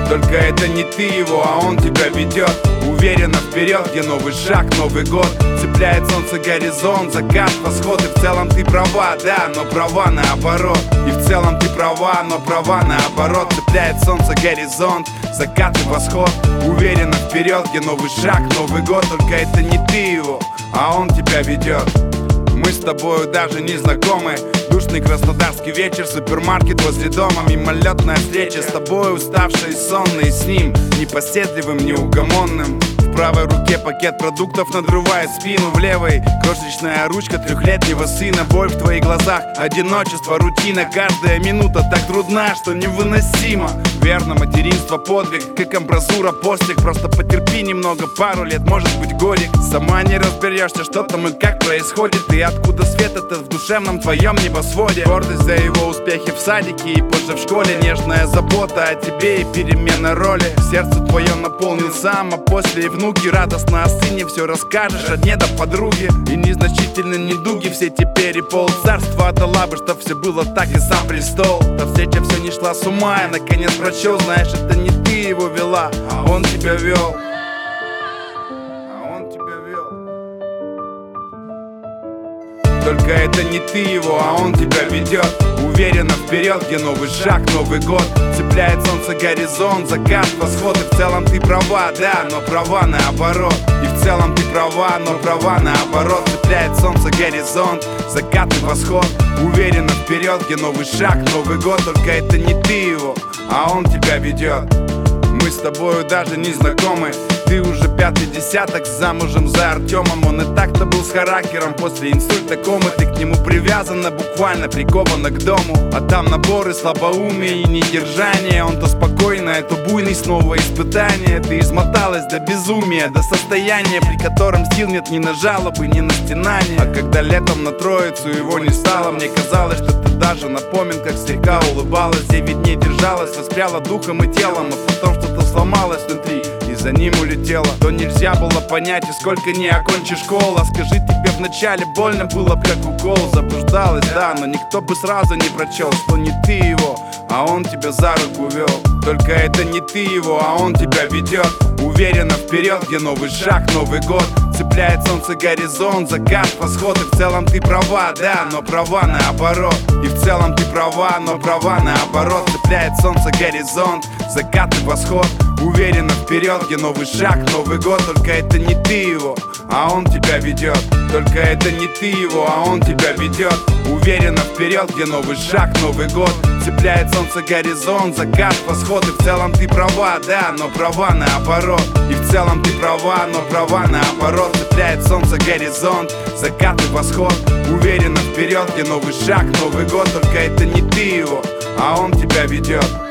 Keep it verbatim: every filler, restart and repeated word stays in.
Только это не ты его, а он тебя ведет уверенно вперед, где новый шаг, Новый год. Цепляет солнце горизонт, закат, восход. И в целом ты права, да, но права наоборот. И в целом ты права, но права наоборот. Цепляет солнце горизонт, закат и восход. Уверенно вперед, где новый шаг, Новый год. Только это не ты его, а он тебя ведет. Мы с тобою даже не знакомы. Душный краснодарский вечер, супермаркет возле дома. Мимолетная встреча с тобой, уставший и сонный. С ним непоседливым, неугомонным. В правой руке пакет продуктов надрывает спину. В левой крошечная ручка трехлетнего сына. Боль в твоих глазах, одиночество, рутина. Каждая минута так трудна, что невыносимо. Верно, материнство, подвиг, как амбразура, постиг. Просто потерпи немного, пару лет, может быть годик. Сама не разберешься, что там и как происходит. И откуда свет этот в душевном твоем небосводе. Гордость за его успехи в садике и позже в школе. Нежная забота о тебе и перемена роли. Сердце твое наполнил сам, а после и внуки. Радостно о сыне все расскажешь, от деда подруги. И незначительные недуги все теперь и пол царства отдала бы, чтоб все было так и сам престол. Та встреча все не шла с ума, я наконец прочел. Знаешь, это не ты его вела, а он тебя вел. А он тебя вел. Только это не ты его, а он тебя ведет уверенно вперед, где новый шаг, Новый год. Цепляет солнце горизонт, закат, восход. И в целом ты права, да, но права наоборот. И в целом ты права, но права наоборот. Цепляет солнце горизонт, закат и восход. Уверенно вперед, где новый шаг, Новый год. Только это не ты его, а он тебя ведет. Мы с тобою даже не знакомы. Ты уже пятый десяток замужем за Артемом. Он и так-то был с характером. После инсульта комы ты к нему привязана, буквально прикована к дому. А там наборы слабоумия и недержания. Он то спокойное, то буйный, снова испытание. Ты измоталась до безумия, до состояния, при котором сил нет ни на жалобы, ни на стенания. А когда летом на Троицу его не стало, мне казалось, что ты даже на поминках слегка улыбалась. Девять дней держалась, воспряла духом и телом. А потом что-то сломалось внутри и за ним улетела. То нельзя было понять, и сколько не окончишь школу. А скажи, тебе вначале больно было б как укол. Заблуждалась, да, но никто бы сразу не прочел, что не ты его, а он тебя за руку вел. Только это не ты его, а он тебя ведет уверенно вперед, где новый шаг, Новый год. Цепляет солнце горизонт, закат, восход. И в целом ты права, да, но права наоборот. И в целом ты права, но права наоборот. Цепляет солнце горизонт, закат и восход. Уверенно вперед, где новый шаг, Новый год. Только это не ты его, а он тебя ведет. Только это не ты его, а он тебя ведет уверенно вперед, где новый шаг, Новый год. Цепляет солнце горизонт, закат, восход. И в целом ты права, да, но права наоборот. И в целом ты права, но права наоборот. Цепляет солнце горизонт, закат и восход. Уверенно вперед, где новый шаг, Новый год. Только это не ты его, а он тебя ведет.